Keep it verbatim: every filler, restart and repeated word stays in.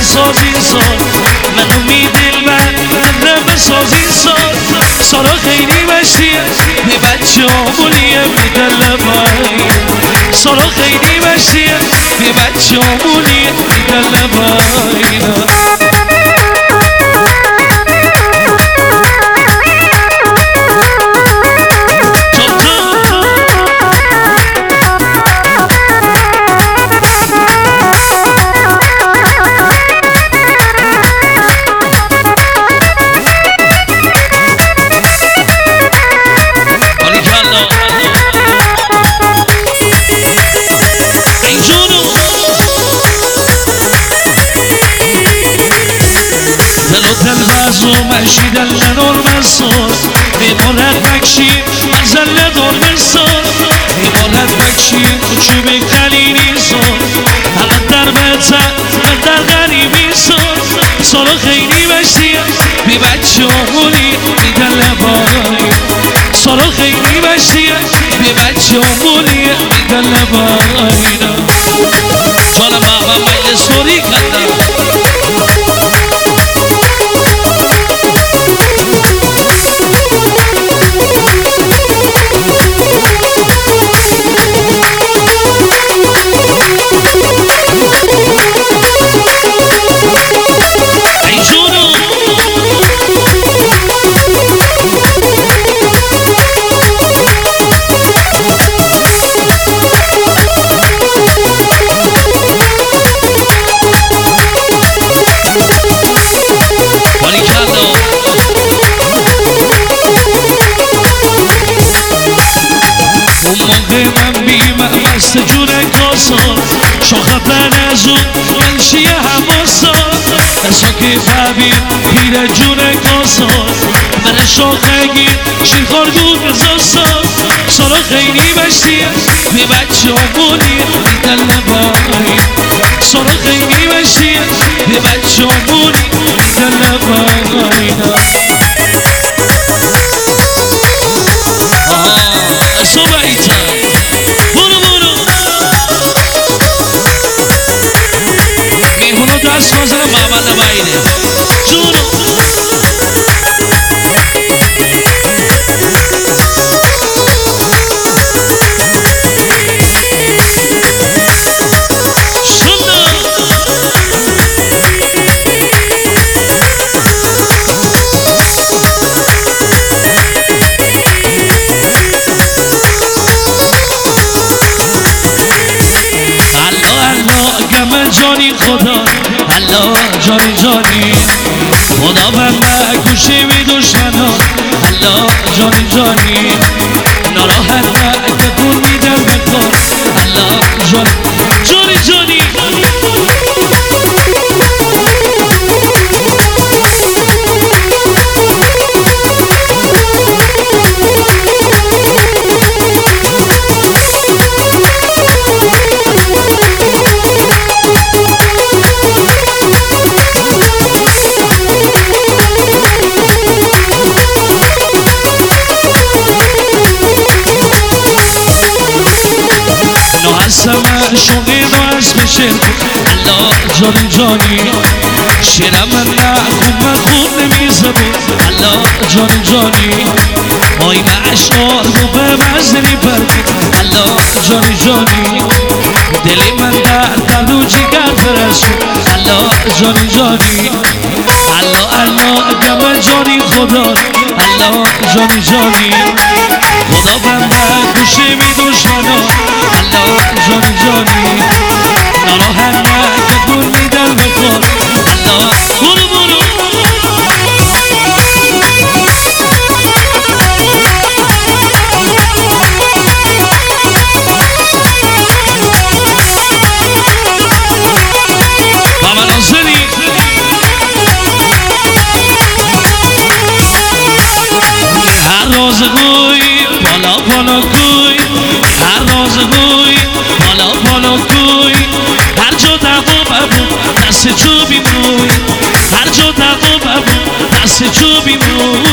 سازی سال منو می دل بر من سازی سال سالا خیلی مشتیه به بچه آمونیه میدن لبایی سالا خیلی مشتیه به بچه آمونیه میدن لبایی تلفز و مشید الجنور مرسال میماند بکشی مزله دار مرسال میماند بکشی چوب خلیلی سال حقت در بزن در غریبی سال سالا خیلی مشتیه بی بچه آمونی میدن لبایی سالا خیلی مشتیه بی بچه آمونی میدن لبایی جانم بابا مجلس سوری کردم مست جونه کاسان شاخه پنزون منشی حماسان اصلا که فبیر پیره جونه کاسان من شاخه گیر شیرخارگون بزاستان سالا خیلی مشتیه به بچه آمونی میدن لبایی سالا خیلی مشتیه به بچه آمونی میدن لبایی آه اصلا بیتن دست بازن محمد نبایده جونو جانی خدا الله جانی جانی خدا بنده گوشی می دشمنا الله جانی جانی ناراحت نکن میدم بکن الله جانی جانی جانی سمه شونی نو اسمشه الله جانی جانی شیرم من نخون من خون نمیزبون الله جانی جانی آین اشعار رو به مزنی برد الله جانی جانی دلی من در درد و جگر برسون الله جانی جانی الله الله گم جانی خدا الله جانی جانی خدا بنده گوشه می دشمنا الله جانی جانی ناراحت نکن میدن بکن الله برو برو بابا ناصری هر روز گوی بالا بالا گوی هر روز گوی بالا بالا گوی هر جا دقو ببون دست چوبی موی هر جا دقو ببون دست چوبی موی